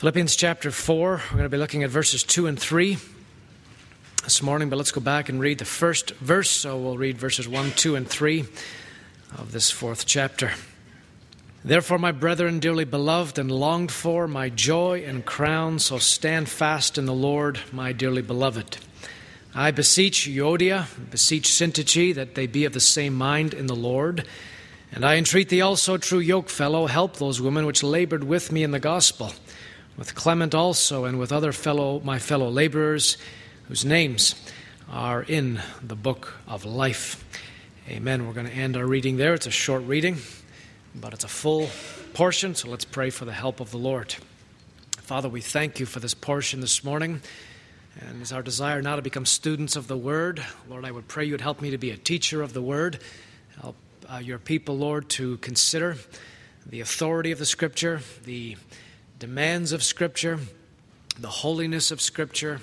Philippians chapter 4, we're going to be looking at verses 2 and 3 this morning, but let's go back and read the first verse. So we'll read verses 1, 2, and 3 of this fourth chapter. Therefore, my brethren, dearly beloved and longed for, my joy and crown, so stand fast in the Lord, my dearly beloved. I beseech Euodia, beseech Syntyche, that they be of the same mind in the Lord. And I entreat thee also, true yokefellow, help those women which labored with me in the gospel, with Clement also, and with other my fellow laborers, whose names are in the book of life. Amen. We're going to end our reading there. It's a short reading, but it's a full portion, so let's pray for the help of the Lord. Father, we thank you for this portion this morning, and it's our desire now to become students of the Word. Lord, I would pray you'd help me to be a teacher of the Word. Help your people, Lord, to consider the authority of the Scripture, the demands of Scripture, the holiness of Scripture,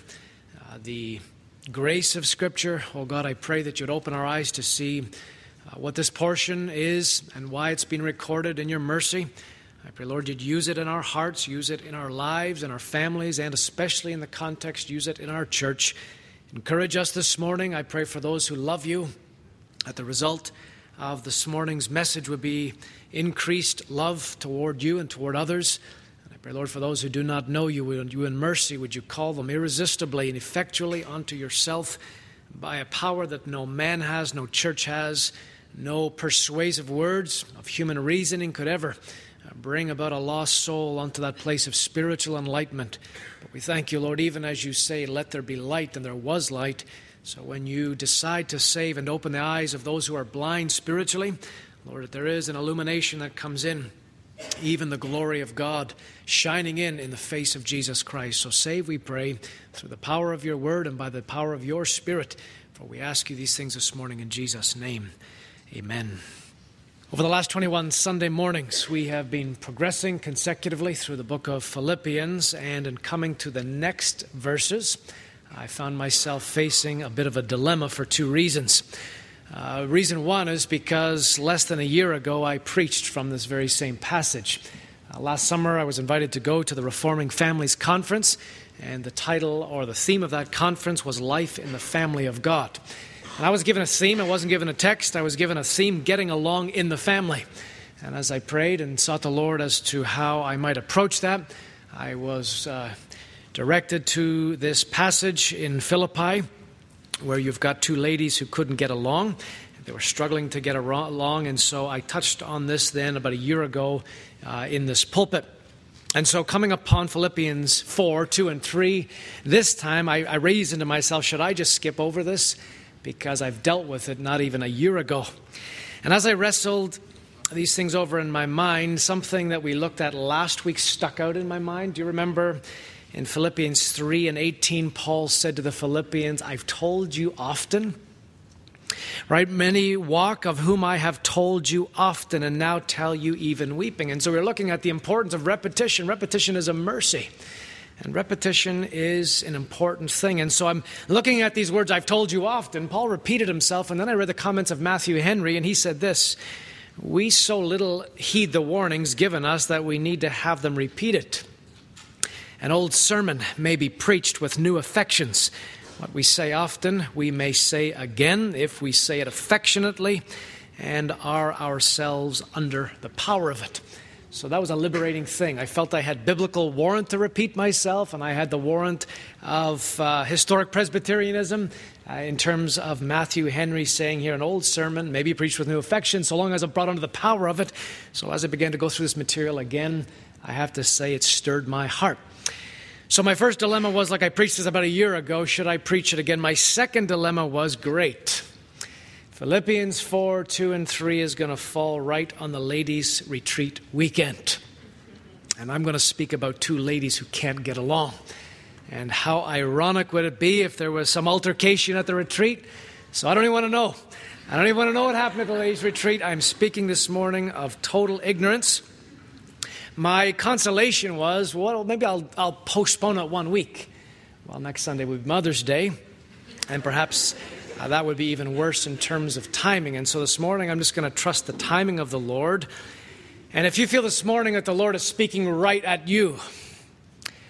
the grace of Scripture. Oh God, I pray that you'd open our eyes to see what this portion is and why it's been recorded in your mercy. I pray, Lord, you'd use it in our hearts, use it in our lives, in our families, and especially in the context, use it in our church. Encourage us this morning. I pray for those who love you, that the result of this morning's message would be increased love toward you and toward others. Pray, Lord, for those who do not know you in mercy, would you call them irresistibly and effectually unto yourself by a power that no man has, no church has, no persuasive words of human reasoning could ever bring about a lost soul unto that place of spiritual enlightenment. But we thank you, Lord, even as you say, let there be light, and there was light. So when you decide to save and open the eyes of those who are blind spiritually, Lord, that there is an illumination that comes in, even the glory of God shining in the face of Jesus Christ. So save, we pray, through the power of your word and by the power of your Spirit. For we ask you these things this morning in Jesus' name. Amen. Over the last 21 Sunday mornings, we have been progressing consecutively through the book of Philippians, and in coming to the next verses, I found myself facing a bit of a dilemma for two reasons. Reason one is because less than a year ago I preached from this very same passage. Last summer I was invited to go to the Reforming Families Conference, and the title or the theme of that conference was Life in the Family of God. And I was given a theme. I wasn't given a text. I was given a theme, getting along in the family. And as I prayed and sought the Lord as to how I might approach that, I was directed to this passage in Philippi, where you've got two ladies who couldn't get along. They were struggling to get along, and so I touched on this then about a year ago in this pulpit. And so coming upon Philippians 4, 2, and 3, this time I reasoned to myself, should I just skip over this? Because I've dealt with it not even a year ago. And as I wrestled these things over in my mind, something that we looked at last week stuck out in my mind. Do you remember? In Philippians 3 and 18, Paul said to the Philippians, I've told you often, right? Many walk, of whom I have told you often, and now tell you even weeping. And so we're looking at the importance of repetition. Repetition is a mercy, and repetition is an important thing. And so I'm looking at these words, I've told you often. Paul repeated himself, and then I read the comments of Matthew Henry, and he said this, we so little heed the warnings given us that we need to have them repeated. An old sermon may be preached with new affections. What we say often, we may say again if we say it affectionately and are ourselves under the power of it. So that was a liberating thing. I felt I had biblical warrant to repeat myself, and I had the warrant of historic Presbyterianism in terms of Matthew Henry saying here, an old sermon may be preached with new affection, so long as I'm brought under the power of it. So as I began to go through this material again, I have to say it stirred my heart. So my first dilemma was, like I preached this about a year ago, should I preach it again? My second dilemma was, great. Philippians 4, 2, and 3 is going to fall right on the ladies' retreat weekend. And I'm going to speak about two ladies who can't get along. And how ironic would it be if there was some altercation at the retreat? So I don't even want to know. I don't even want to know what happened at the ladies' retreat. I'm speaking this morning of total ignorance. My consolation was, well, maybe I'll postpone it 1 week. Well, next Sunday will be Mother's Day, and perhaps that would be even worse in terms of timing. And so this morning, I'm just going to trust the timing of the Lord. And if you feel this morning that the Lord is speaking right at you,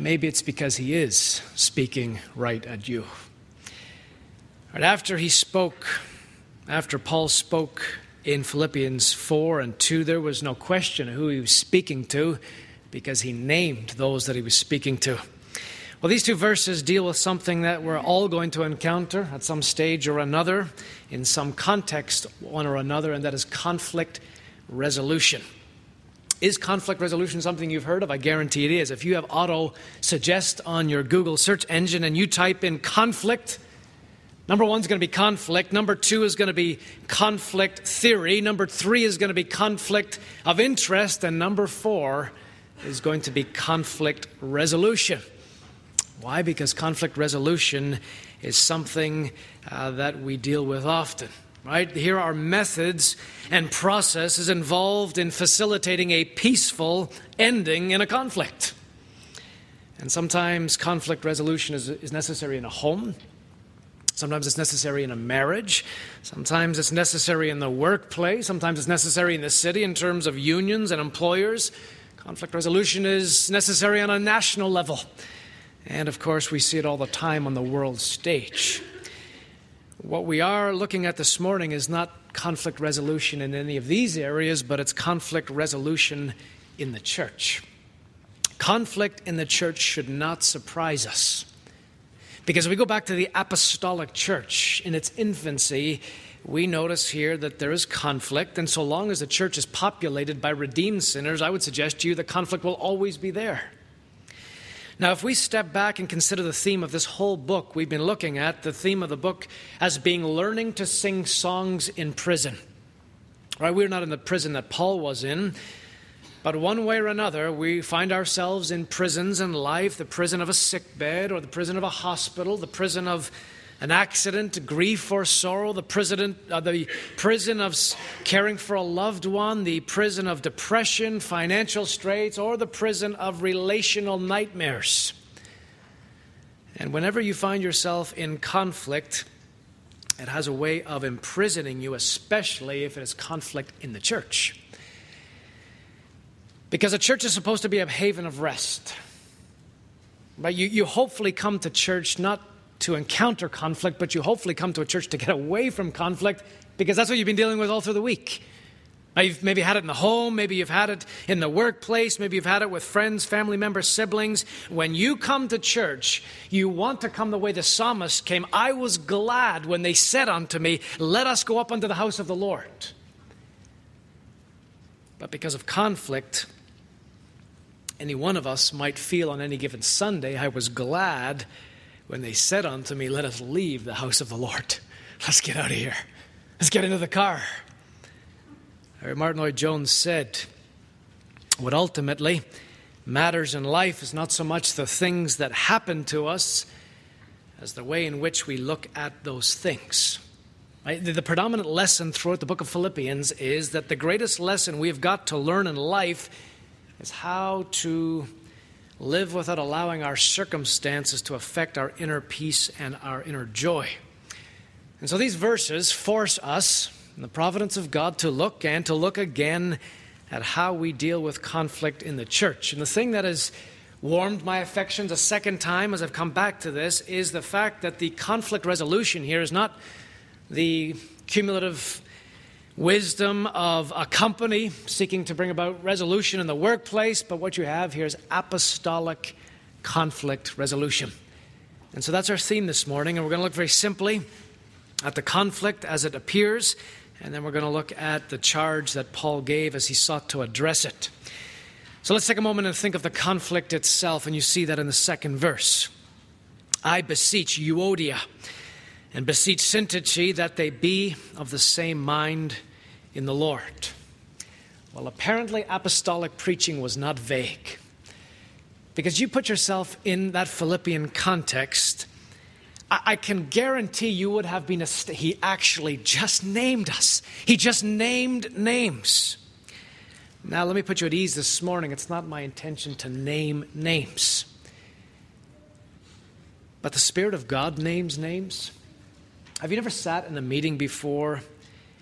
maybe it's because he is speaking right at you. Right after Paul spoke in Philippians 4 and 2, there was no question of who he was speaking to because he named those that he was speaking to. Well, these two verses deal with something that we're all going to encounter at some stage or another, in some context, one or another, and that is conflict resolution. Is conflict resolution something you've heard of? I guarantee it is. If you have auto-suggest on your Google search engine and you type in conflict, number 1 is going to be conflict. Number 2 is going to be conflict theory. Number 3 is going to be conflict of interest. And number 4 is going to be conflict resolution. Why? Because conflict resolution is something that we deal with often. Right? Here are methods and processes involved in facilitating a peaceful ending in a conflict. And sometimes conflict resolution is necessary in a home. Sometimes it's necessary in a marriage. Sometimes it's necessary in the workplace. Sometimes it's necessary in the city in terms of unions and employers. Conflict resolution is necessary on a national level. And of course, we see it all the time on the world stage. What we are looking at this morning is not conflict resolution in any of these areas, but it's conflict resolution in the church. Conflict in the church should not surprise us. Because if we go back to the apostolic church in its infancy, we notice here that there is conflict. And so long as the church is populated by redeemed sinners, I would suggest to you that conflict will always be there. Now, if we step back and consider the theme of this whole book, we've been looking at the theme of the book as being learning to sing songs in prison. Right? We're not in the prison that Paul was in, but one way or another, we find ourselves in prisons in life, the prison of a sick bed or the prison of a hospital, the prison of an accident, grief or sorrow, the prison of caring for a loved one, the prison of depression, financial straits, or the prison of relational nightmares. And whenever you find yourself in conflict, it has a way of imprisoning you, especially if it is conflict in the church. Because a church is supposed to be a haven of rest. Right? You hopefully come to church not to encounter conflict, but you hopefully come to a church to get away from conflict, because that's what you've been dealing with all through the week. Now, you've maybe had it in the home, maybe you've had it in the workplace, maybe you've had it with friends, family members, siblings. When you come to church, you want to come the way the psalmist came. I was glad when they said unto me, let us go up unto the house of the Lord. But because of conflict, any one of us might feel on any given Sunday, I was glad when they said unto me, let us leave the house of the Lord. Let's get out of here. Let's get into the car. Martin Lloyd-Jones said, what ultimately matters in life is not so much the things that happen to us as the way in which we look at those things. Right? The predominant lesson throughout the book of Philippians is that the greatest lesson we've got to learn in life is how to live without allowing our circumstances to affect our inner peace and our inner joy. And so these verses force us, in the providence of God, to look and to look again at how we deal with conflict in the church. And the thing that has warmed my affections a second time as I've come back to this is the fact that the conflict resolution here is not the cumulative wisdom of a company seeking to bring about resolution in the workplace, but what you have here is apostolic conflict resolution. And so that's our theme this morning, and we're going to look very simply at the conflict as it appears, and then we're going to look at the charge that Paul gave as he sought to address it. So let's take a moment and think of the conflict itself, and you see that in the second verse. I beseech Euodia and beseech Syntyche that they be of the same mind in the Lord. Well, apparently apostolic preaching was not vague. Because you put yourself in that Philippian context, I can guarantee you would have been he actually just named us. He just named names. Now, let me put you at ease this morning. It's not my intention to name names. But the Spirit of God names names. Have you never sat in a meeting before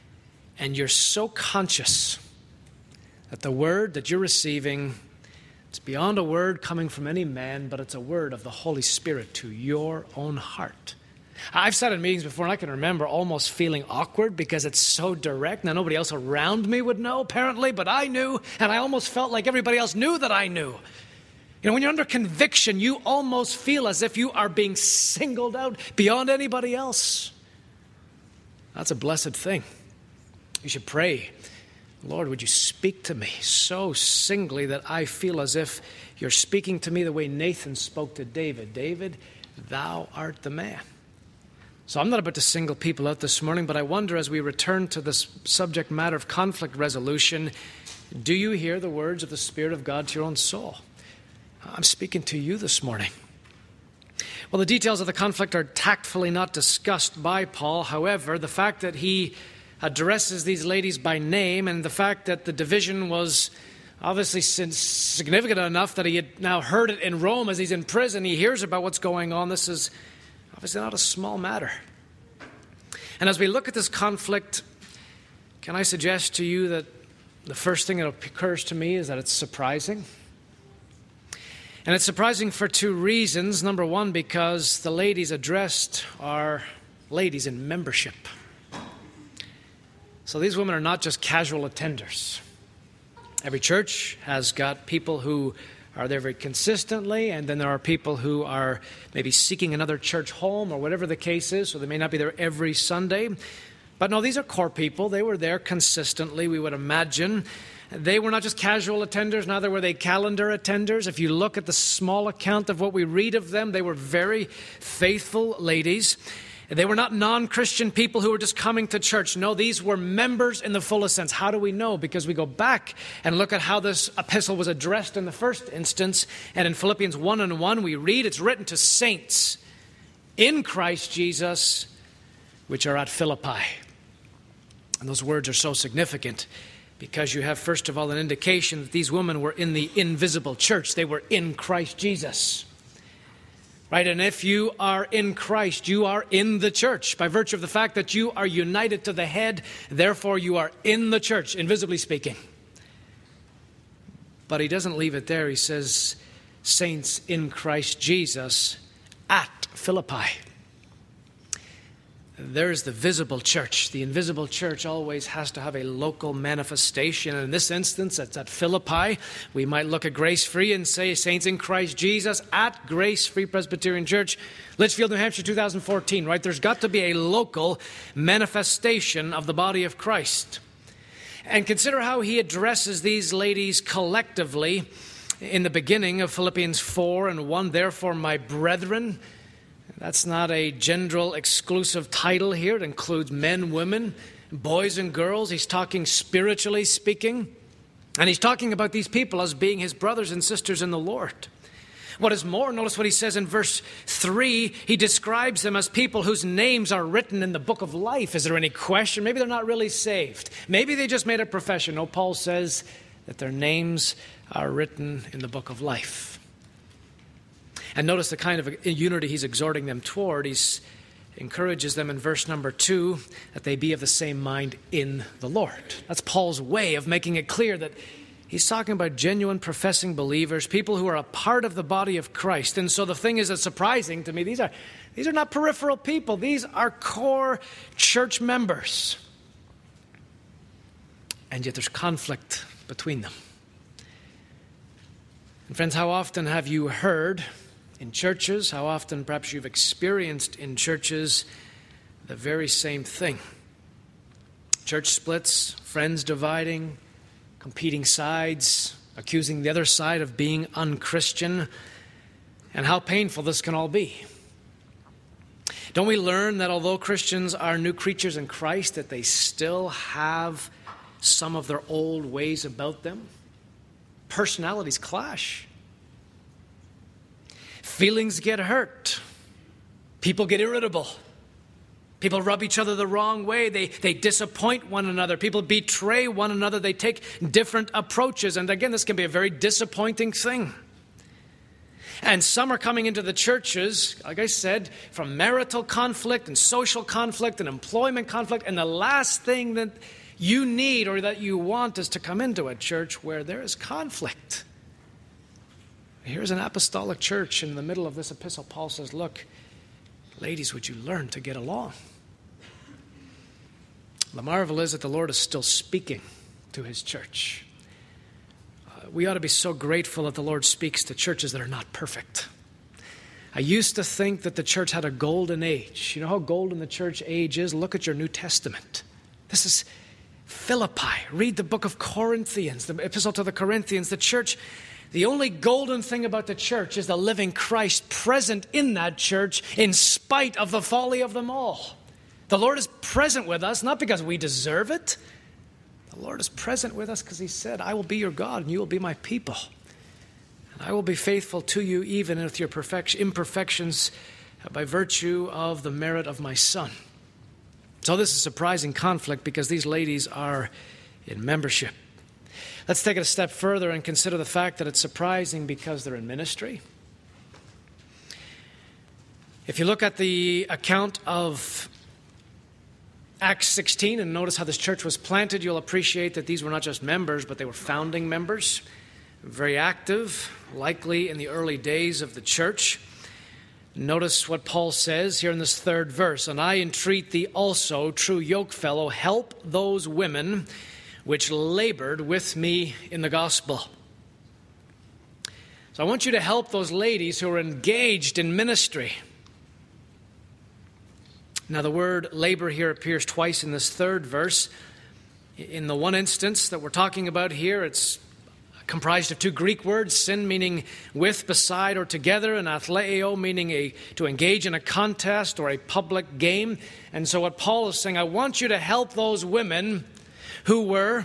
and you're so conscious that the word that you're receiving, It's beyond a word coming from any man, but it's a word of the Holy Spirit to your own heart. I've sat in meetings before, and I can remember almost feeling awkward because it's so direct. Now, nobody else around me would know, apparently, but I knew, and I almost felt like everybody else knew that I knew. You know, when you're under conviction, you almost feel as if you are being singled out beyond anybody else. That's a blessed thing. You should pray, Lord, would you speak to me so singly that I feel as if you're speaking to me the way Nathan spoke to David. David, thou art the man. So I'm not about to single people out this morning, but I wonder as we return to this subject matter of conflict resolution, do you hear the words of the Spirit of God to your own soul? I'm speaking to you this morning. Well, the details of the conflict are tactfully not discussed by Paul. However, the fact that he addresses these ladies by name and the fact that the division was obviously significant enough that he had now heard it in Rome as he's in prison, he hears about what's going on. This is obviously not a small matter. And as we look at this conflict, can I suggest to you that the first thing that occurs to me is that it's surprising? And it's surprising for two reasons. Number one, because the ladies addressed are ladies in membership. So these women are not just casual attenders. Every church has got people who are there very consistently, and then there are people who are maybe seeking another church home or whatever the case is, so they may not be there every Sunday. But no, these are core people. They were there consistently, we would imagine. They were not just casual attenders, neither were they calendar attenders. If you look at the small account of what we read of them, they were very faithful ladies. They were not non-Christian people who were just coming to church. No, these were members in the fullest sense. How do we know? Because we go back and look at how this epistle was addressed in the first instance. And in Philippians 1:1, we read, it's written to saints in Christ Jesus, which are at Philippi. And those words are so significant because you have, first of all, an indication that these women were in the invisible church. They were in Christ Jesus. Right, and if you are in Christ, you are in the church by virtue of the fact that you are united to the head. Therefore, you are in the church, invisibly speaking. But he doesn't leave it there. He says, saints in Christ Jesus at Philippi. There's the visible church. The invisible church always has to have a local manifestation. And in this instance, it's at Philippi. We might look at Grace Free and say, saints in Christ Jesus at Grace Free Presbyterian Church, Litchfield, New Hampshire, 2014, right? There's got to be a local manifestation of the body of Christ. And consider how he addresses these ladies collectively in the beginning of Philippians 4:1. Therefore, my brethren. That's not a general exclusive title here. It includes men, women, boys and girls. He's talking spiritually speaking. And he's talking about these people as being his brothers and sisters in the Lord. What is more, notice what he says in verse 3. He describes them as people whose names are written in the book of life. Is there any question? Maybe they're not really saved. Maybe they just made a profession. No, Paul says that their names are written in the book of life. And notice the kind of unity he's exhorting them toward. He encourages them in verse number 2 that they be of the same mind in the Lord. That's Paul's way of making it clear that he's talking about genuine professing believers, people who are a part of the body of Christ. And so the thing is that's surprising to me, these are not peripheral people. These are core church members. And yet there's conflict between them. And friends, how often have you heard in churches, how often perhaps you've experienced in churches the very same thing? Church splits, friends dividing, competing sides, accusing the other side of being unchristian, and how painful this can all be. Don't we learn that although Christians are new creatures in Christ, that they still have some of their old ways about them? Personalities clash. Feelings get hurt. People get irritable. People rub each other the wrong way. They disappoint one another. People betray one another. They take different approaches. And again, this can be a very disappointing thing. And some are coming into the churches, like I said, from marital conflict and social conflict and employment conflict. And the last thing that you need or that you want is to come into a church where there is conflict. Here's an apostolic church. In the middle of this epistle, Paul says, look, ladies, would you learn to get along? The marvel is that the Lord is still speaking to his church. We ought to be so grateful that the Lord speaks to churches that are not perfect. I used to think that the church had a golden age. You know how golden the church age is? Look at your New Testament. This is Philippi. Read the book of Corinthians, the epistle to the Corinthians. The church, the only golden thing about the church is the living Christ present in that church in spite of the folly of them all. The Lord is present with us, not because we deserve it. The Lord is present with us because he said, I will be your God and you will be my people. And I will be faithful to you even with your imperfections by virtue of the merit of my Son. So this is a surprising conflict because these ladies are in membership. Let's take it a step further and consider the fact that it's surprising because they're in ministry. If you look at the account of Acts 16 and notice how this church was planted, you'll appreciate that these were not just members, but they were founding members, very active, likely in the early days of the church. Notice what Paul says here in this third verse. And I entreat thee also, true yokefellow, help those women which labored with me in the gospel. So I want you to help those ladies who are engaged in ministry. Now, the word labor here appears twice in this third verse. In the one instance that we're talking about here, it's comprised of two Greek words, syn meaning with, beside, or together, and athleo meaning to engage in a contest or a public game. And so what Paul is saying, I want you to help those women who were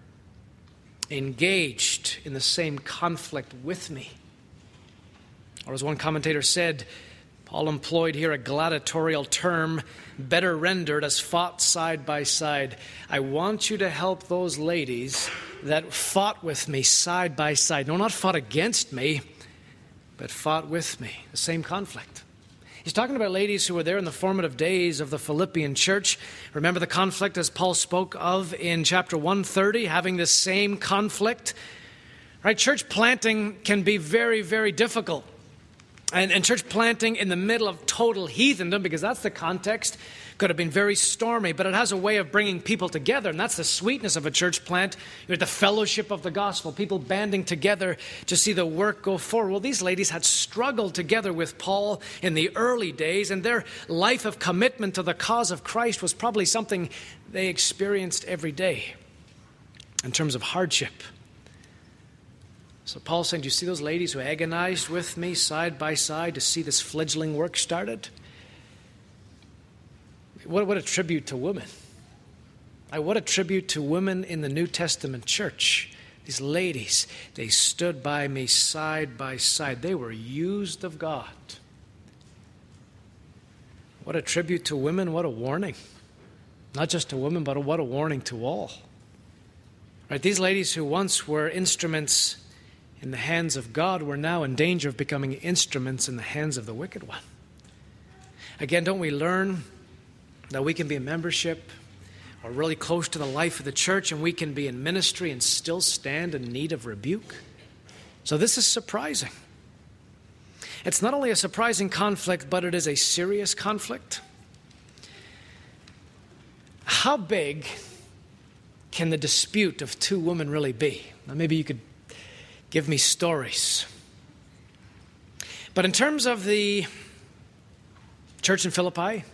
engaged in the same conflict with me. Or as one commentator said, Paul employed here a gladiatorial term, better rendered as fought side by side. I want you to help those ladies that fought with me side by side. No, not fought against me, but fought with me. The same conflict. He's talking about ladies who were there in the formative days of the Philippian church. Remember the conflict as Paul spoke of in chapter 130, having the same conflict. Right? Church planting can be very, very difficult. And church planting in the middle of total heathendom, because that's the context, could have been very stormy, but it has a way of bringing people together, and that's the sweetness of a church plant. You're the fellowship of the gospel, people banding together to see the work go forward. Well, these ladies had struggled together with Paul in the early days, and their life of commitment to the cause of Christ was probably something they experienced every day in terms of hardship. So Paul's saying, do you see those ladies who agonized with me side by side to see this fledgling work started? What a tribute to women. What a tribute to women in the New Testament church. These ladies, they stood by me side by side. They were used of God. What a tribute to women. What a warning. Not just to women, but what a warning to all. Right? These ladies who once were instruments in the hands of God were now in danger of becoming instruments in the hands of the wicked one. Again, don't we learn that we can be in membership or really close to the life of the church and we can be in ministry and still stand in need of rebuke? So this is surprising. It's not only a surprising conflict, but it is a serious conflict. How big can the dispute of two women really be? Now, maybe you could give me stories. But in terms of the church in Philippi,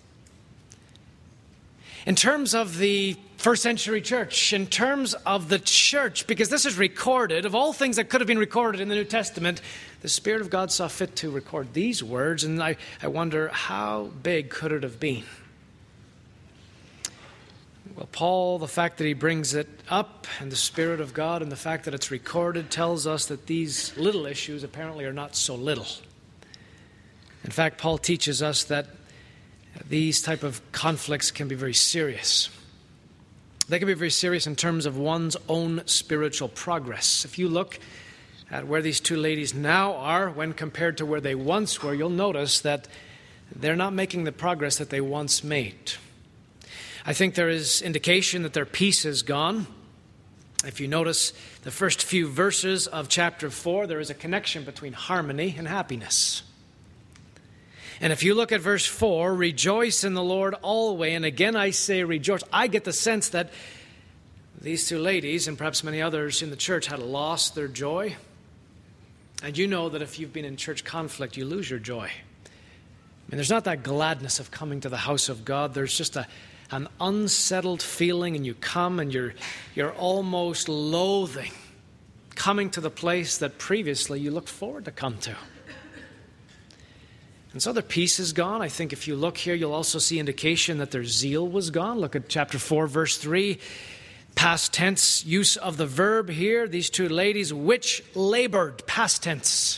in terms of the first century church, in terms of the church, because this is recorded, of all things that could have been recorded in the New Testament, the Spirit of God saw fit to record these words, and I wonder how big could it have been? Well, Paul, the fact that he brings it up and the Spirit of God and the fact that it's recorded tells us that these little issues apparently are not so little. In fact, Paul teaches us that these type of conflicts can be very serious. They can be very serious in terms of one's own spiritual progress. If you look at where these two ladies now are when compared to where they once were, you'll notice that they're not making the progress that they once made. I think there is indication that their peace is gone. If you notice the first few verses of chapter 4, there is a connection between harmony and happiness. And if you look at verse 4, rejoice in the Lord always, and again I say rejoice. I get the sense that these two ladies, and perhaps many others in the church, had lost their joy. And you know that if you've been in church conflict, you lose your joy. I mean, there's not that gladness of coming to the house of God. There's just an unsettled feeling, and you come and you're almost loathing coming to the place that previously you looked forward to come to. And so their peace is gone. I think if you look here, you'll also see indication that their zeal was gone. Look at chapter 4, verse 3. Past tense use of the verb here. These two ladies which labored. Past tense.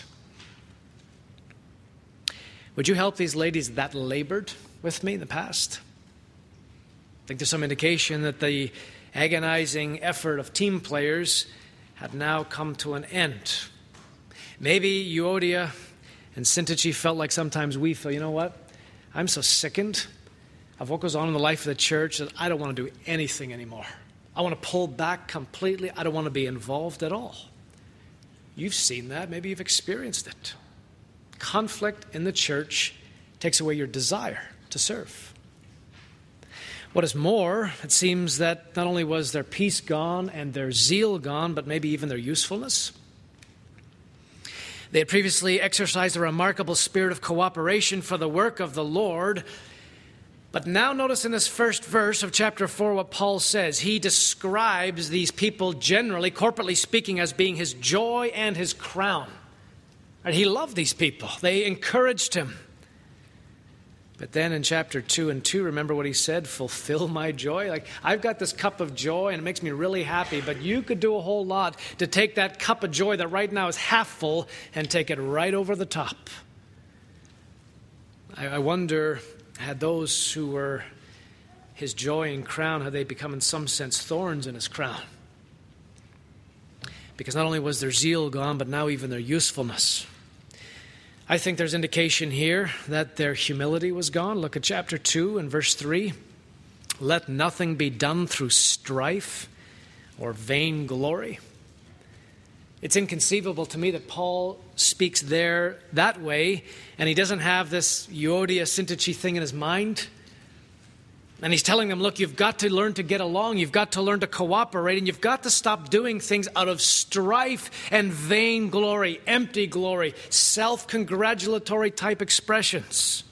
Would you help these ladies that labored with me in the past? I think there's some indication that the agonizing effort of team players had now come to an end. Maybe Euodia and Syntyche felt like sometimes we feel, you know what? I'm so sickened of what goes on in the life of the church that I don't want to do anything anymore. I want to pull back completely. I don't want to be involved at all. You've seen that. Maybe you've experienced it. Conflict in the church takes away your desire to serve. What is more, it seems that not only was their peace gone and their zeal gone, but maybe even their usefulness. They had previously exercised a remarkable spirit of cooperation for the work of the Lord. But now notice in this first verse of chapter 4 what Paul says. He describes these people generally, corporately speaking, as being his joy and his crown. And he loved these people. They encouraged him. But then in chapter 2 and 2, remember what he said? Fulfill my joy. Like, I've got this cup of joy and it makes me really happy, but you could do a whole lot to take that cup of joy that right now is half full and take it right over the top. I wonder, had those who were his joy and crown, had they become in some sense thorns in his crown? Because not only was their zeal gone, but now even their usefulness. I think there's indication here that their humility was gone. Look at chapter 2 and verse 3. Let nothing be done through strife or vain glory. It's inconceivable to me that Paul speaks there that way, and he doesn't have this Euodia Syntyche thing in his mind. And he's telling them, look, you've got to learn to get along, you've got to learn to cooperate, and you've got to stop doing things out of strife and vain glory, empty glory, self-congratulatory type expressions.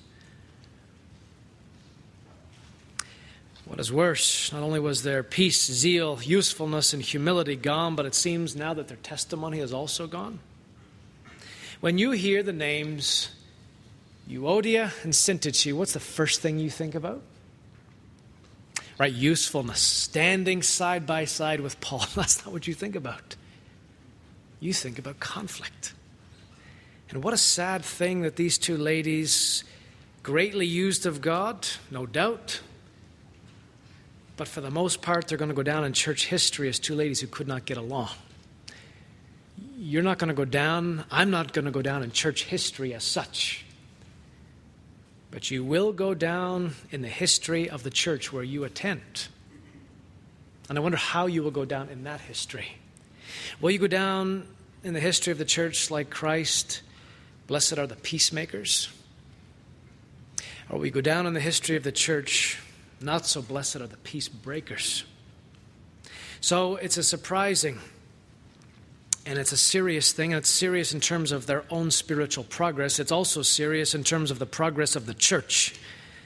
What is worse, not only was their peace, zeal, usefulness, and humility gone, but it seems now that their testimony is also gone. When you hear the names Euodia and Syntyche, what's the first thing you think about? Right, usefulness, standing side by side with Paul. That's not what you think about. You think about conflict. And what a sad thing that these two ladies, greatly used of God, no doubt, but for the most part, they're going to go down in church history as two ladies who could not get along. You're not going to go down, I'm not going to go down in church history as such. But you will go down in the history of the church where you attend. And I wonder how you will go down in that history. Will you go down in the history of the church like Christ, blessed are the peacemakers? Or will you go down in the history of the church, not so blessed are the peace breakers? So it's a surprising and it's a serious thing, and it's serious in terms of their own spiritual progress. It's also serious in terms of the progress of the church.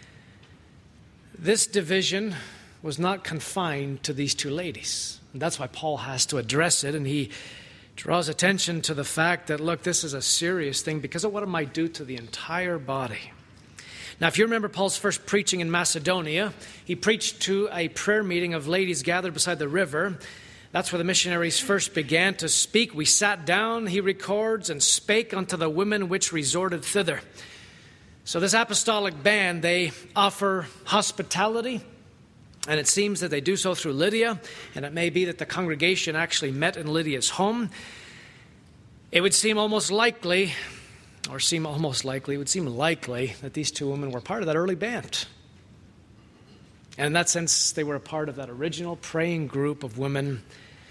This division was not confined to these two ladies. And that's why Paul has to address it, and he draws attention to the fact that, look, this is a serious thing because of what it might do to the entire body. Now, if you remember Paul's first preaching in Macedonia, he preached to a prayer meeting of ladies gathered beside the river. That's where the missionaries first began to speak. We sat down, he records, and spake unto the women which resorted thither. So this apostolic band, they offer hospitality, and it seems that they do so through Lydia, and it may be that the congregation actually met in Lydia's home. It would seem almost likely, it would seem likely that these two women were part of that early band. And in that sense, they were a part of that original praying group of women.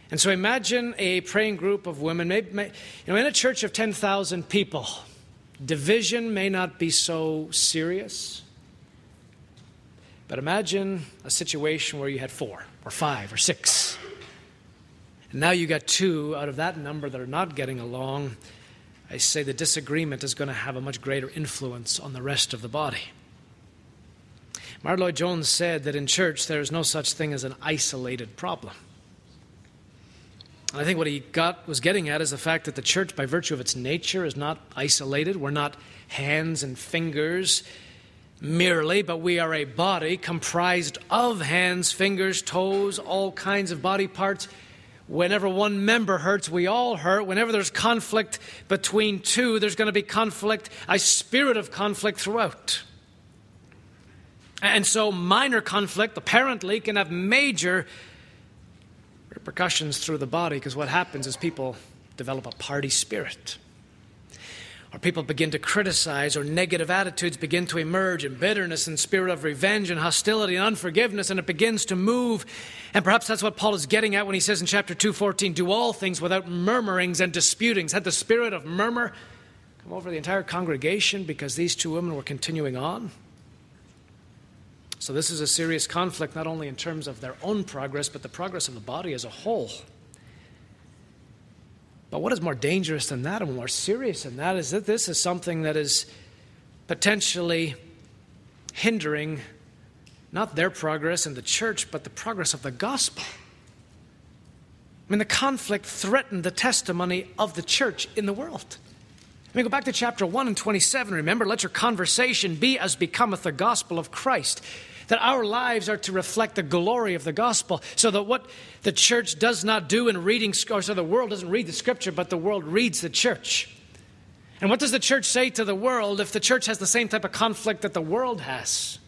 And so imagine a praying group of women, in a church of 10,000 people, division may not be so serious. But imagine a situation where you had 4 or 5 or 6. And now you got 2 out of that number that are not getting along. I say the disagreement is going to have a much greater influence on the rest of the body. Martyn Lloyd-Jones said that in church there is no such thing as an isolated problem. And I think what he was getting at is the fact that the church, by virtue of its nature, is not isolated. We're not hands and fingers merely, but we are a body comprised of hands, fingers, toes, all kinds of body parts. Whenever one member hurts, we all hurt. Whenever there's conflict between 2, there's going to be conflict, a spirit of conflict throughout. And so minor conflict, apparently, can have major repercussions through the body, because what happens is people develop a party spirit. Or people begin to criticize, or negative attitudes begin to emerge, and bitterness and spirit of revenge and hostility and unforgiveness, and it begins to move. And perhaps that's what Paul is getting at when he says in chapter 2:14, do all things without murmurings and disputings. Had the spirit of murmur come over the entire congregation because these 2 women were continuing on? So this is a serious conflict, not only in terms of their own progress, but the progress of the body as a whole. But what is more dangerous than that and more serious than that is that this is something that is potentially hindering not their progress in the church, but the progress of the gospel. I mean, the conflict threatened the testimony of the church in the world. I mean, go back to chapter 1 and 27. Remember, let your conversation be as becometh the gospel of Christ. That our lives are to reflect the glory of the gospel, so that what the church does not do in reading, or so the world doesn't read the scripture, but the world reads the church. And what does the church say to the world if the church has the same type of conflict that the world has?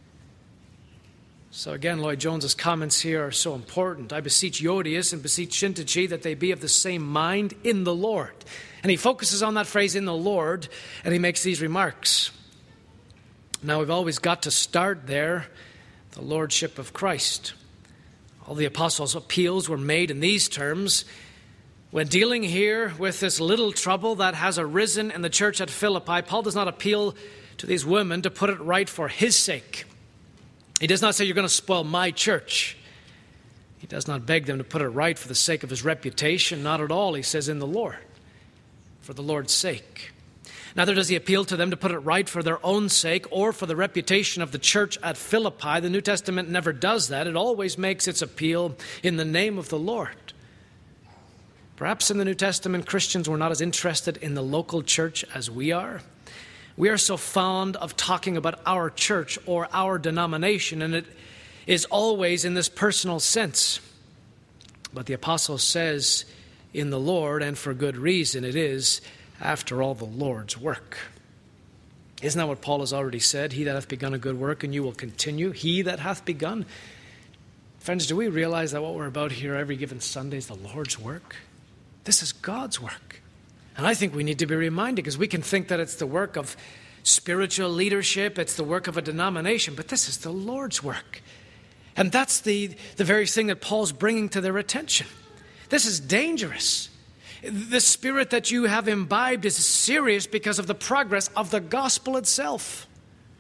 So again, Lloyd-Jones's comments here are so important. I beseech Euodias and beseech Syntyche that they be of the same mind in the Lord. And he focuses on that phrase, in the Lord, and he makes these remarks. Now, we've always got to start there, the lordship of Christ. All the apostles' appeals were made in these terms. When dealing here with this little trouble that has arisen in the church at Philippi, Paul does not appeal to these women to put it right for his sake. He does not say, you're going to spoil my church. He does not beg them to put it right for the sake of his reputation. Not at all. He says, in the Lord, for the Lord's sake. Neither does he appeal to them to put it right for their own sake or for the reputation of the church at Philippi. The New Testament never does that. It always makes its appeal in the name of the Lord. Perhaps in the New Testament, Christians were not as interested in the local church as we are. We are so fond of talking about our church or our denomination, and it is always in this personal sense. But the apostle says, in the Lord, and for good reason, it is, after all, the Lord's work. Isn't that what Paul has already said? He that hath begun a good work, and you will continue. He that hath begun. Friends, do we realize that what we're about here every given Sunday is the Lord's work? This is God's work. And I think we need to be reminded, because we can think that it's the work of spiritual leadership, it's the work of a denomination, but this is the Lord's work. And that's the very thing that Paul's bringing to their attention. This is dangerous. The spirit that you have imbibed is serious because of the progress of the gospel itself.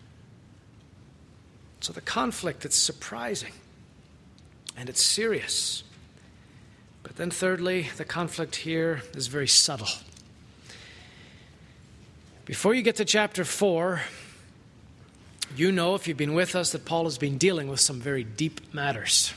So the conflict, it's surprising and it's serious. But then thirdly, the conflict here is very subtle. Before you get to chapter 4, you know, if you've been with us, that Paul has been dealing with some very deep matters.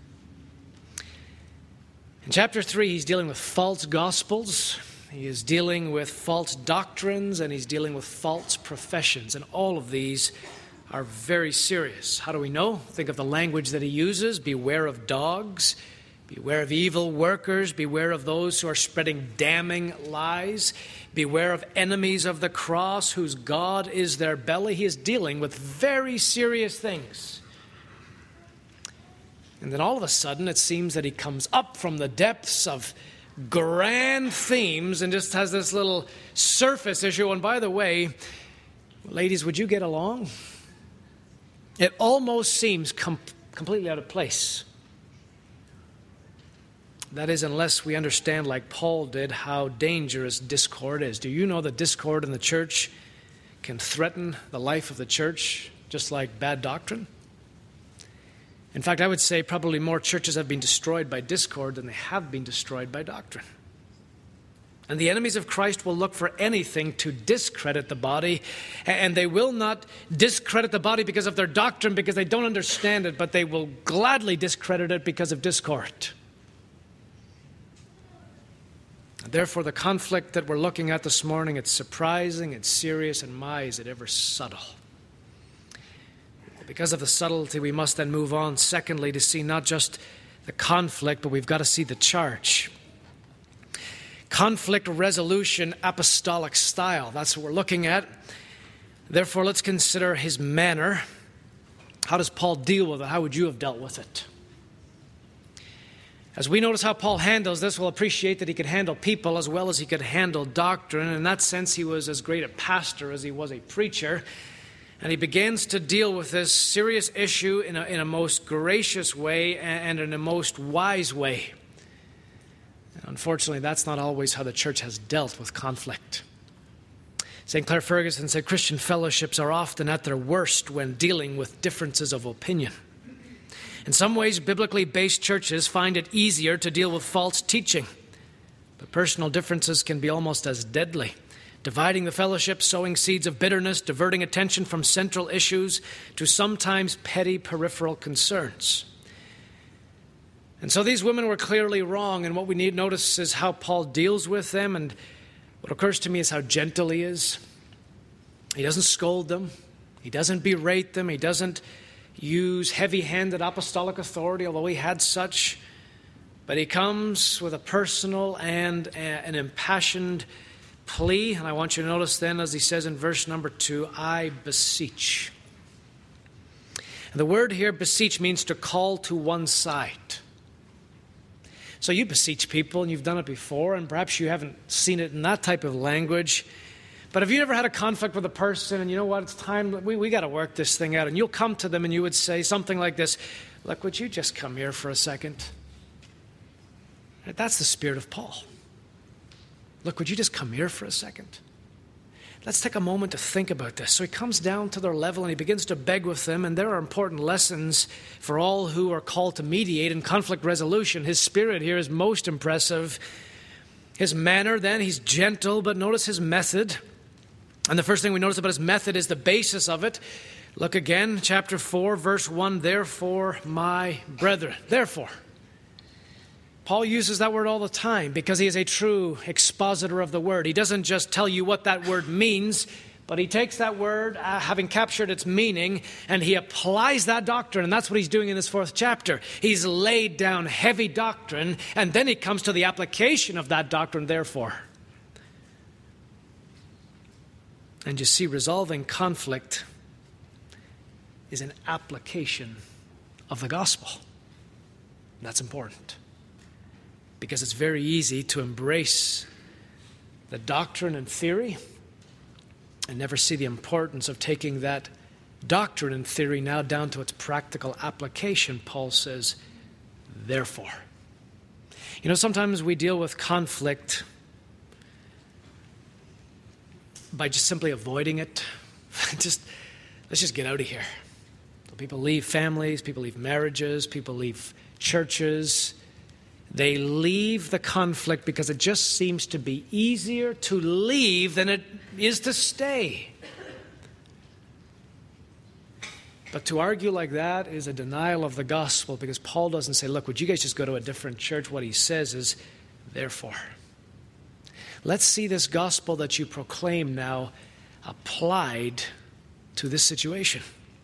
In chapter 3, he's dealing with false gospels, he is dealing with false doctrines, and he's dealing with false professions. And all of these are very serious. How do we know? Think of the language that he uses. Beware of dogs. Beware of evil workers. Beware of those who are spreading damning lies. Beware of enemies of the cross, whose God is their belly. He is dealing with very serious things. And then all of a sudden, it seems that he comes up from the depths of grand themes and just has this little surface issue. And by the way, ladies, would you get along? It almost seems completely out of place. That is, unless we understand, like Paul did, how dangerous discord is. Do you know that discord in the church can threaten the life of the church just like bad doctrine? In fact, I would say probably more churches have been destroyed by discord than they have been destroyed by doctrine. And the enemies of Christ will look for anything to discredit the body, and they will not discredit the body because of their doctrine, because they don't understand it, but they will gladly discredit it because of discord. Therefore, the conflict that we're looking at this morning, it's surprising, it's serious, and my, is it ever subtle. Because of the subtlety, we must then move on, secondly, to see not just the conflict, but we've got to see the charge. Conflict resolution, apostolic style. That's what we're looking at. Therefore, let's consider his manner. How does Paul deal with it? How would you have dealt with it? As we notice how Paul handles this, we'll appreciate that he could handle people as well as he could handle doctrine. In that sense, he was as great a pastor as he was a preacher. And he begins to deal with this serious issue in a most gracious way and in a most wise way. And unfortunately, that's not always how the church has dealt with conflict. St. Clair Ferguson said Christian fellowships are often at their worst when dealing with differences of opinion. In some ways, biblically based churches find it easier to deal with false teaching. But personal differences can be almost as deadly, dividing the fellowship, sowing seeds of bitterness, diverting attention from central issues to sometimes petty peripheral concerns. And so these women were clearly wrong, and what we need to notice is how Paul deals with them, and what occurs to me is how gentle he is. He doesn't scold them. He doesn't berate them. He doesn't use heavy-handed apostolic authority, although he had such. But he comes with a personal and an impassioned plea. And I want you to notice then, as he says in verse number 2, I beseech. And the word here, beseech, means to call to one side. So you beseech people, and you've done it before, and perhaps you haven't seen it in that type of language. But have you ever had a conflict with a person, and you know what, it's time, we got to work this thing out. And you'll come to them and you would say something like this, look, would you just come here for a second? That's the spirit of Paul. Look, would you just come here for a second? Let's take a moment to think about this. So he comes down to their level and he begins to beg with them, and there are important lessons for all who are called to mediate in conflict resolution. His spirit here is most impressive. His manner, then, he's gentle, but notice his method. And the first thing we notice about his method is the basis of it. Look again, chapter 4, verse 1, therefore, my brethren. Therefore. Paul uses that word all the time because he is a true expositor of the word. He doesn't just tell you what that word means, but he takes that word, having captured its meaning, and he applies that doctrine. And that's what he's doing in this 4th chapter. He's laid down heavy doctrine, and then he comes to the application of that doctrine, therefore. And you see, resolving conflict is an application of the gospel. That's important. Because it's very easy to embrace the doctrine and theory and never see the importance of taking that doctrine and theory now down to its practical application. Paul says, therefore. You know, sometimes we deal with conflict by just simply avoiding it. Let's just get out of here. So people leave families, people leave marriages, people leave churches. They leave the conflict because it just seems to be easier to leave than it is to stay. But to argue like that is a denial of the gospel, because Paul doesn't say, look, would you guys just go to a different church? What he says is, therefore. Let's see this gospel that you proclaim now applied to this situation.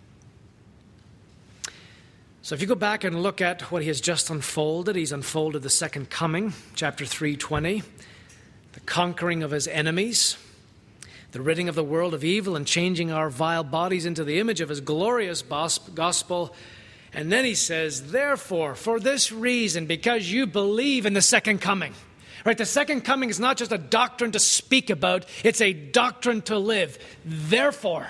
So if you go back and look at what he has just unfolded, he's unfolded the second coming, chapter 3:20, the conquering of his enemies, the ridding of the world of evil and changing our vile bodies into the image of his glorious gospel. And then he says, therefore, for this reason, because you believe in the second coming. Right? The second coming is not just a doctrine to speak about, it's a doctrine to live. Therefore.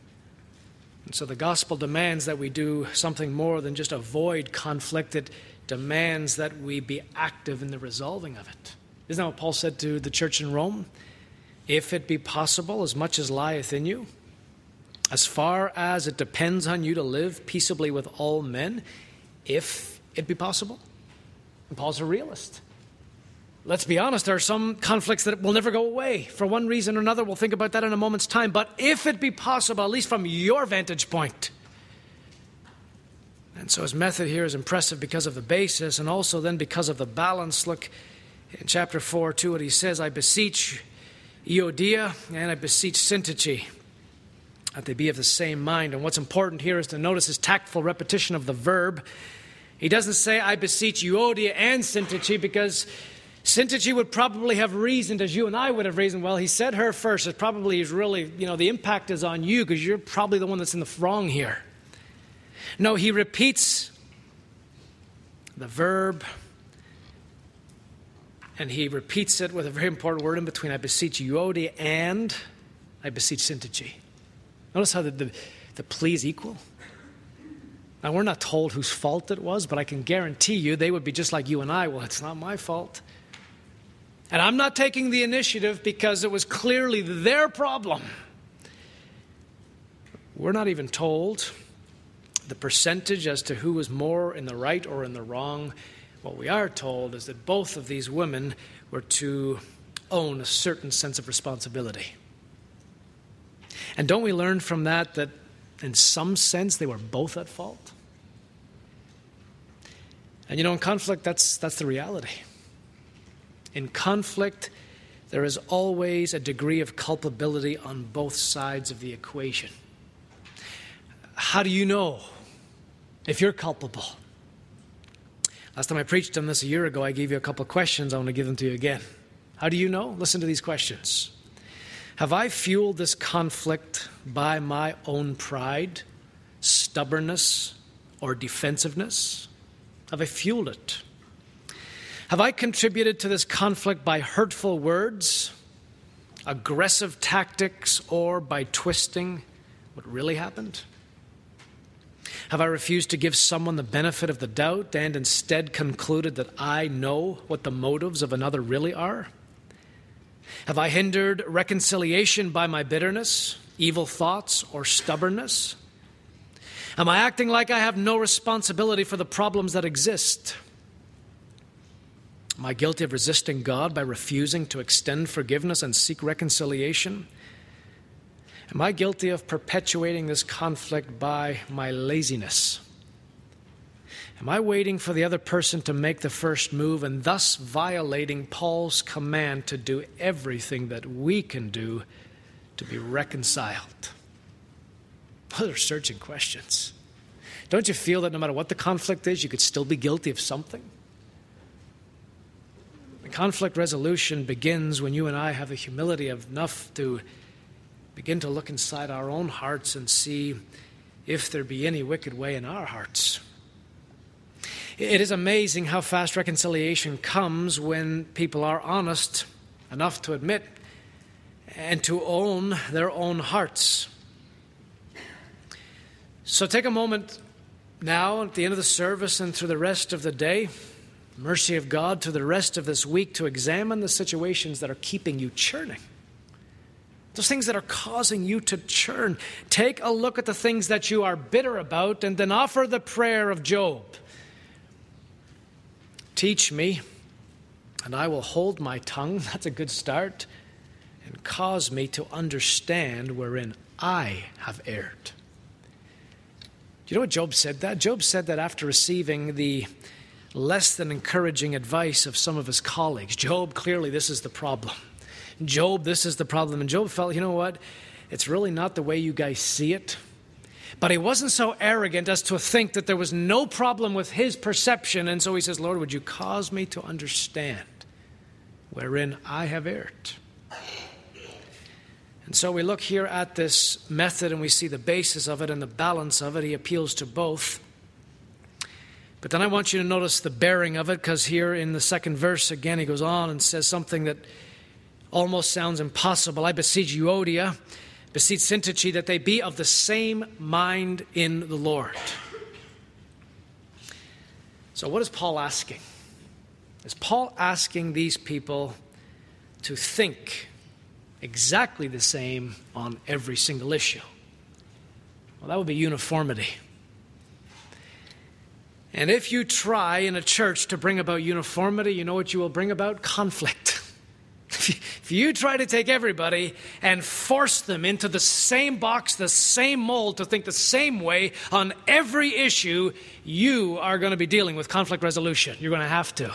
And so the gospel demands that we do something more than just avoid conflict. It demands that we be active in the resolving of it. Isn't that what Paul said to the church in Rome? If it be possible, as much as lieth in you, as far as it depends on you to live peaceably with all men, if it be possible. And Paul's a realist. Let's be honest, there are some conflicts that will never go away. For one reason or another, we'll think about that in a moment's time. But if it be possible, at least from your vantage point. And so his method here is impressive because of the basis and also then because of the balance. Look in chapter 4, too, what he says, I beseech Euodia and I beseech Syntyche, that they be of the same mind. And what's important here is to notice his tactful repetition of the verb. He doesn't say, I beseech Euodia and Syntyche, because Syntyche would probably have reasoned as you and I would have reasoned. Well, he said her first. It probably is really, the impact is on you because you're probably the one that's in the wrong here. No, he repeats the verb, and he repeats it with a very important word in between. I beseech Euodia and I beseech Syntyche. Notice how the plea is equal. Now, we're not told whose fault it was, but I can guarantee you they would be just like you and I. Well, it's not my fault. And I'm not taking the initiative because it was clearly their problem. We're not even told the percentage as to who was more in the right or in the wrong. What we are told is that both of these women were to own a certain sense of responsibility. And don't we learn from that in some sense they were both at fault? And in conflict, that's the reality. In conflict, there is always a degree of culpability on both sides of the equation. How do you know if you're culpable? Last time I preached on this a year ago, I gave you a couple of questions. I want to give them to you again. How do you know? Listen to these questions. Have I fueled this conflict by my own pride, stubbornness, or defensiveness? Have I fueled it? Have I contributed to this conflict by hurtful words, aggressive tactics, or by twisting what really happened? Have I refused to give someone the benefit of the doubt and instead concluded that I know what the motives of another really are? Have I hindered reconciliation by my bitterness, evil thoughts, or stubbornness? Am I acting like I have no responsibility for the problems that exist? Am I guilty of resisting God by refusing to extend forgiveness and seek reconciliation? Am I guilty of perpetuating this conflict by my laziness? Am I waiting for the other person to make the first move and thus violating Paul's command to do everything that we can do to be reconciled? Those are searching questions. Don't you feel that no matter what the conflict is, you could still be guilty of something? The conflict resolution begins when you and I have the humility enough to begin to look inside our own hearts and see if there be any wicked way in our hearts. It is amazing how fast reconciliation comes when people are honest enough to admit and to own their own hearts. So take a moment now at the end of the service and through the rest of the day, mercy of God, to the rest of this week, to examine the situations that are keeping you churning. Those things that are causing you to churn. Take a look at the things that you are bitter about and then offer the prayer of Job. Teach me, and I will hold my tongue. That's a good start. And cause me to understand wherein I have erred. Do you know what Job said that? Job said that after receiving the less than encouraging advice of some of his colleagues. Job, clearly this is the problem. Job, this is the problem. And Job felt, you know what? It's really not the way you guys see it. But he wasn't so arrogant as to think that there was no problem with his perception. And so he says, Lord, would you cause me to understand wherein I have erred? And so we look here at this method and we see the basis of it and the balance of it. He appeals to both. But then I want you to notice the bearing of it, because here in the second verse, again, he goes on and says something that almost sounds impossible. I beseech Euodia, beseech Syntyche, that they be of the same mind in the Lord. So what is Paul asking? Is Paul asking these people to think exactly the same on every single issue? Well, that would be uniformity. And if you try in a church to bring about uniformity, you know what you will bring about? Conflict. If you try to take everybody and force them into the same box, the same mold, to think the same way on every issue, you are going to be dealing with conflict resolution. You're going to have to.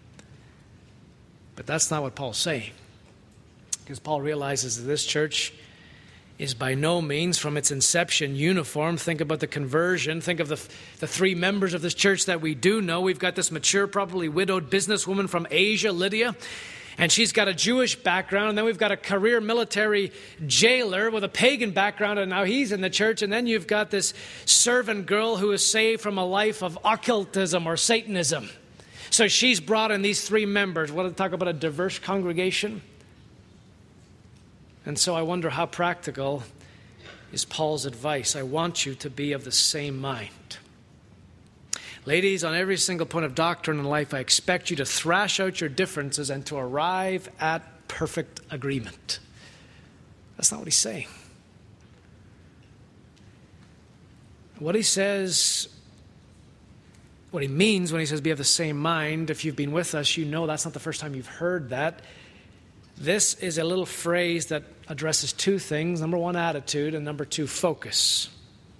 But that's not what Paul's saying. Because Paul realizes that this church is by no means from its inception uniform. Think about the conversion. Think of the three members of this church that we do know. We've got this mature, probably widowed businesswoman from Asia, Lydia. And she's got a Jewish background. And then we've got a career military jailer with a pagan background. And now he's in the church. And then you've got this servant girl who is saved from a life of occultism or Satanism. So she's brought in these three members. What do they talk about? A diverse congregation? And so I wonder, how practical is Paul's advice? I want you to be of the same mind. Ladies, on every single point of doctrine in life, I expect you to thrash out your differences and to arrive at perfect agreement. That's not what he's saying. What he says, what he means when he says be of the same mind, if you've been with us, you know that's not the first time you've heard that. This is a little phrase that addresses two things. Number one, attitude, and number two, focus.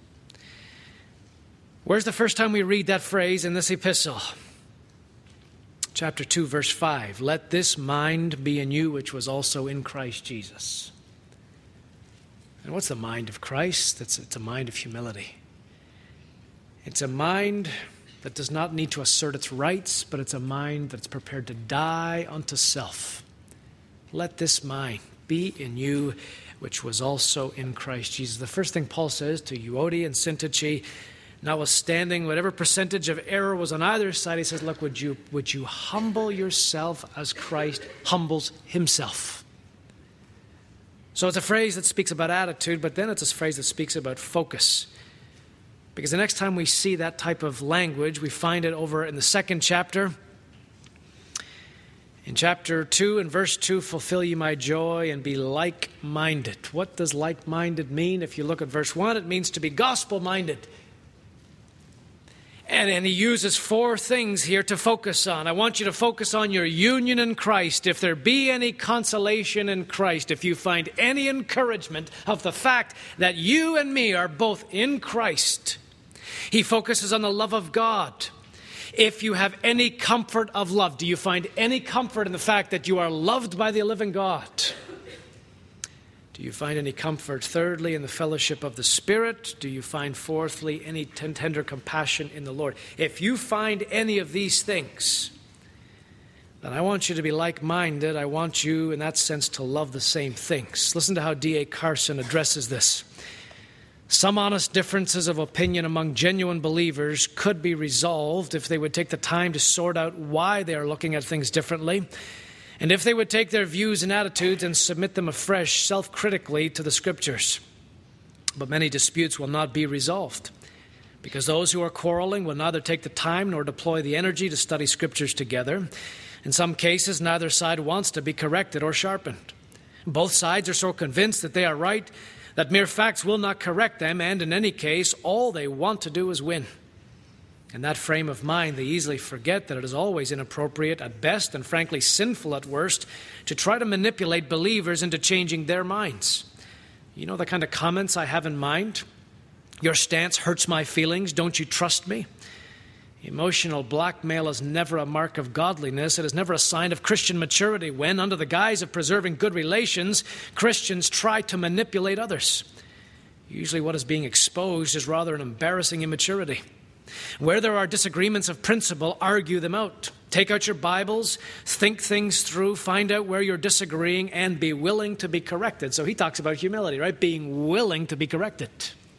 Where's the first time we read that phrase in this epistle? Chapter 2, verse 5. Let this mind be in you, which was also in Christ Jesus. And what's the mind of Christ? It's a mind of humility. It's a mind that does not need to assert its rights, but it's a mind that's prepared to die unto self. Let this mind be in you, which was also in Christ Jesus. The first thing Paul says to Euodia and Syntyche, notwithstanding whatever percentage of error was on either side, he says, look, would you humble yourself as Christ humbles himself? So it's a phrase that speaks about attitude, but then it's a phrase that speaks about focus. Because the next time we see that type of language, we find it over in the second chapter. In chapter 2 and verse 2, fulfill ye my joy and be like-minded. What does like-minded mean? If you look at verse 1, it means to be gospel-minded. And he uses four things here to focus on. I want you to focus on your union in Christ. If there be any consolation in Christ, if you find any encouragement of the fact that you and me are both in Christ. He focuses on the love of God. If you have any comfort of love, do you find any comfort in the fact that you are loved by the living God? Do you find any comfort, thirdly, in the fellowship of the Spirit? Do you find, fourthly, any tender compassion in the Lord? If you find any of these things, then I want you to be like-minded. I want you, in that sense, to love the same things. Listen to how D.A. Carson addresses this. Some honest differences of opinion among genuine believers could be resolved if they would take the time to sort out why they are looking at things differently, and if they would take their views and attitudes and submit them afresh self-critically to the Scriptures. But many disputes will not be resolved, because those who are quarreling will neither take the time nor deploy the energy to study Scriptures together. In some cases, neither side wants to be corrected or sharpened. Both sides are so convinced that they are right that mere facts will not correct them, and in any case, all they want to do is win. In that frame of mind, they easily forget that it is always inappropriate at best and frankly sinful at worst to try to manipulate believers into changing their minds. You know the kind of comments I have in mind? Your stance hurts my feelings. Don't you trust me? Emotional blackmail is never a mark of godliness. It is never a sign of Christian maturity when, under the guise of preserving good relations, Christians try to manipulate others. Usually what is being exposed is rather an embarrassing immaturity. Where there are disagreements of principle, argue them out. Take out your Bibles, think things through, find out where you're disagreeing, and be willing to be corrected. So he talks about humility, right? Being willing to be corrected.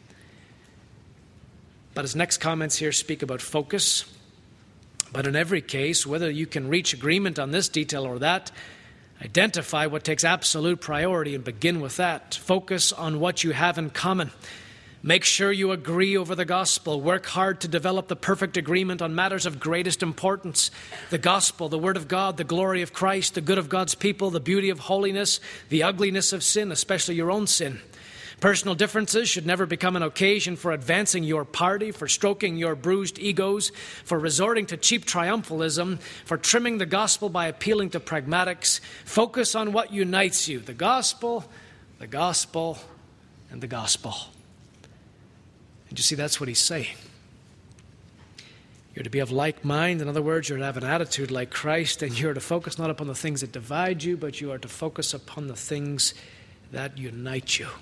But his next comments here speak about focus. But in every case, whether you can reach agreement on this detail or that, identify what takes absolute priority and begin with that. Focus on what you have in common. Make sure you agree over the gospel. Work hard to develop the perfect agreement on matters of greatest importance. The gospel, the word of God, the glory of Christ, the good of God's people, the beauty of holiness, the ugliness of sin, especially your own sin. Personal differences should never become an occasion for advancing your party, for stroking your bruised egos, for resorting to cheap triumphalism, for trimming the gospel by appealing to pragmatics. Focus on what unites you, the gospel, and the gospel. And you see, that's what he's saying. You're to be of like mind. In other words, you're to have an attitude like Christ, and you're to focus not upon the things that divide you, but you are to focus upon the things that unite you.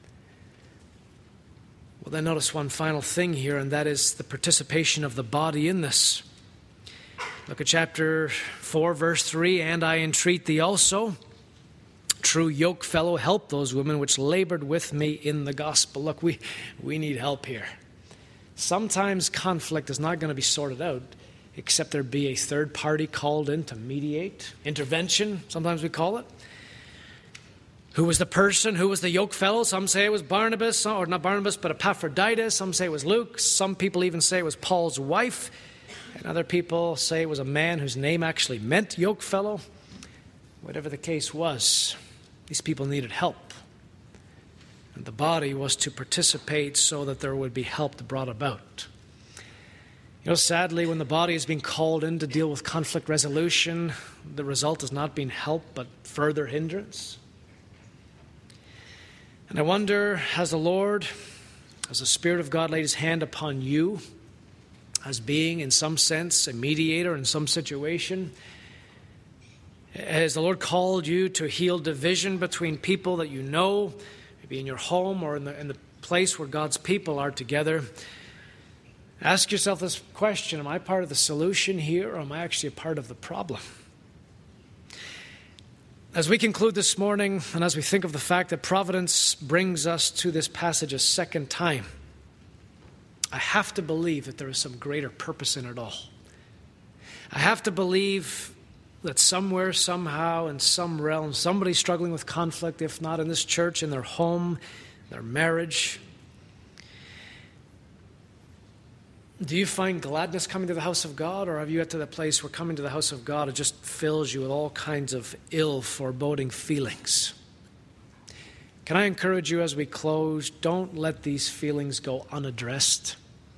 Well, then notice one final thing here, and that is the participation of the body in this. Look at chapter 4, verse 3. And I entreat thee also, true yoke fellow, help those women which labored with me in the gospel. Look, we need help here. Sometimes conflict is not going to be sorted out except there be a third party called in to mediate. Intervention, sometimes we call it. Who was the person? Who was the yoke fellow? Some say it was Barnabas, or not Barnabas, but Epaphroditus. Some say it was Luke. Some people even say it was Paul's wife. And other people say it was a man whose name actually meant yoke fellow. Whatever the case was, these people needed help. And the body was to participate so that there would be help brought about. You know, sadly, when the body is being called in to deal with conflict resolution, the result is not being help, but further hindrance. And I wonder, has the Spirit of God laid his hand upon you as being, in some sense, a mediator in some situation? Has the Lord called you to heal division between people that you know, maybe in your home or in the place where God's people are together? Ask yourself this question: am I part of the solution here, or am I actually a part of the problem? As we conclude this morning, and as we think of the fact that providence brings us to this passage a second time, I have to believe that there is some greater purpose in it all. I have to believe that somewhere, somehow, in some realm, somebody's struggling with conflict, if not in this church, in their home, their marriage. Do you find gladness coming to the house of God, or have you got to the place where coming to the house of God, it just fills you with all kinds of ill, foreboding feelings? Can I encourage you as we close, don't let these feelings go unaddressed.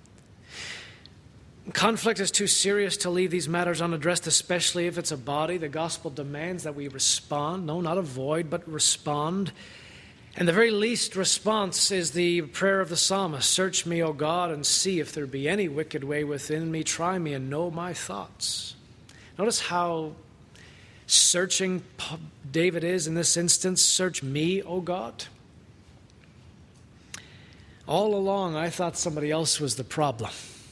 Conflict is too serious to leave these matters unaddressed, especially if it's a body. The gospel demands that we respond. No, not avoid, but respond. And the very least response is the prayer of the psalmist: search me, O God, and see if there be any wicked way within me. Try me and know my thoughts. Notice how searching David is in this instance. Search me, O God. All along, I thought somebody else was the problem.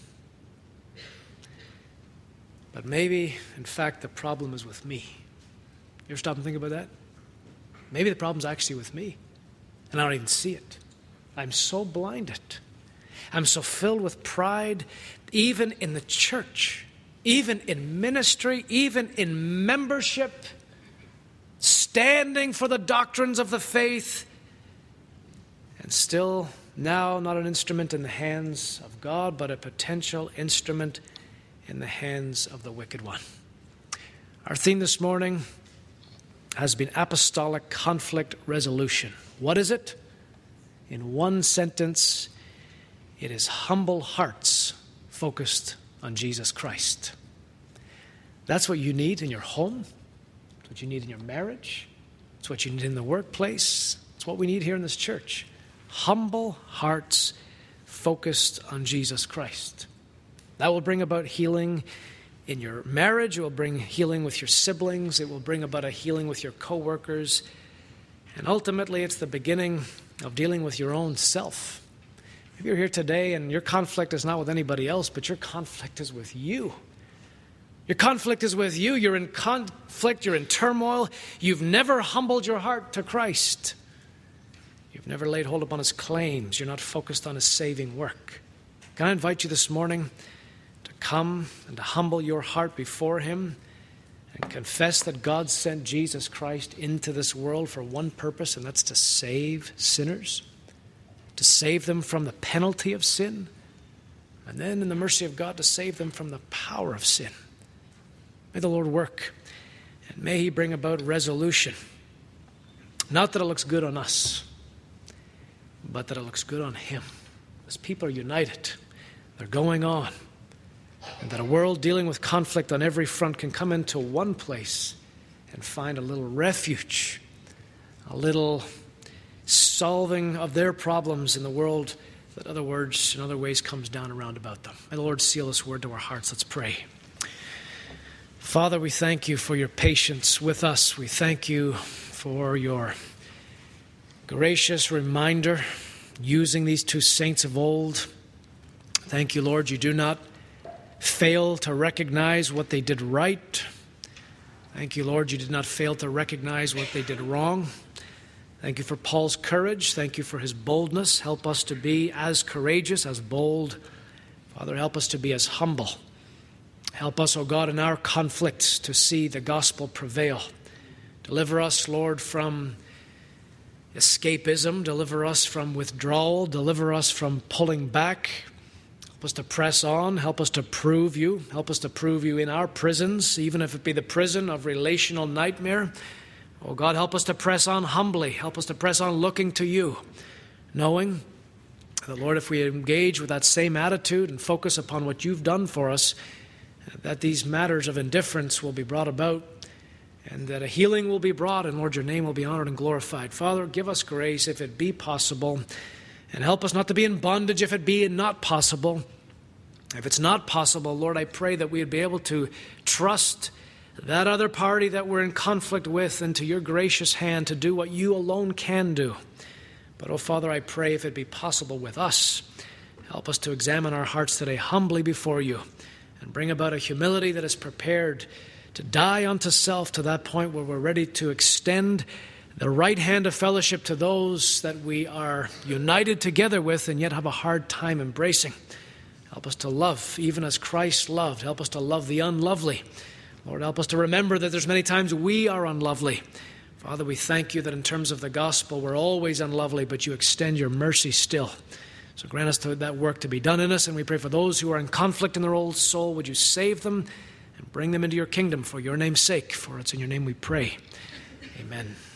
But maybe, in fact, the problem is with me. You ever stop and think about that? Maybe the problem's actually with me. And I don't even see it. I'm so blinded. I'm so filled with pride, even in the church, even in ministry, even in membership, standing for the doctrines of the faith, and still now not an instrument in the hands of God, but a potential instrument in the hands of the wicked one. Our theme this morning has been apostolic conflict resolution. What is it? In one sentence, it is humble hearts focused on Jesus Christ. That's what you need in your home. It's what you need in your marriage. It's what you need in the workplace. It's what we need here in this church. Humble hearts focused on Jesus Christ. That will bring about healing in your marriage. It will bring healing with your siblings. It will bring about a healing with your co-workers. And ultimately, it's the beginning of dealing with your own self. Maybe you're here today and your conflict is not with anybody else, but your conflict is with you. Your conflict is with you. You're in conflict. You're in turmoil. You've never humbled your heart to Christ. You've never laid hold upon his claims. You're not focused on his saving work. Can I invite you this morning to come and to humble your heart before him and confess that God sent Jesus Christ into this world for one purpose, and that's to save sinners, to save them from the penalty of sin, and then in the mercy of God to save them from the power of sin. May the Lord work, and may He bring about resolution. Not that it looks good on us, but that it looks good on Him. As people are united, they're going on, and that a world dealing with conflict on every front can come into one place and find a little refuge, a little solving of their problems in the world that in other ways comes down around about them. May the Lord seal this word to our hearts. Let's pray. Father, we thank you for your patience with us. We thank you for your gracious reminder using these two saints of old. Thank you, Lord, you do not fail to recognize what they did right. Thank you, Lord, you did not fail to recognize what they did wrong. Thank you for Paul's courage. Thank you for his boldness. Help us to be as courageous, as bold. Father, help us to be as humble. Help us, O God, in our conflicts to see the gospel prevail. Deliver us, Lord, from escapism. Deliver us from withdrawal. Deliver us from pulling back. Help us to press on. Help us to prove you. Help us to prove you in our prisons, even if it be the prison of relational nightmare. Oh God, help us to press on humbly. Help us to press on looking to you, knowing that, Lord, if we engage with that same attitude and focus upon what you've done for us, that these matters of indifference will be brought about and that a healing will be brought, and, Lord, your name will be honored and glorified. Father, give us grace if it be possible, and help us not to be in bondage if it be not possible. If it's not possible, Lord, I pray that we would be able to trust that other party that we're in conflict with into your gracious hand to do what you alone can do. But, oh Father, I pray if it be possible with us, help us to examine our hearts today humbly before you and bring about a humility that is prepared to die unto self to that point where we're ready to extend the right hand of fellowship to those that we are united together with and yet have a hard time embracing. Help us to love even as Christ loved. Help us to love the unlovely. Lord, help us to remember that there's many times we are unlovely. Father, we thank you that in terms of the gospel, we're always unlovely, but you extend your mercy still. So grant us that work to be done in us, and we pray for those who are in conflict in their old soul. Would you save them and bring them into your kingdom for your name's sake? For it's in your name we pray. Amen.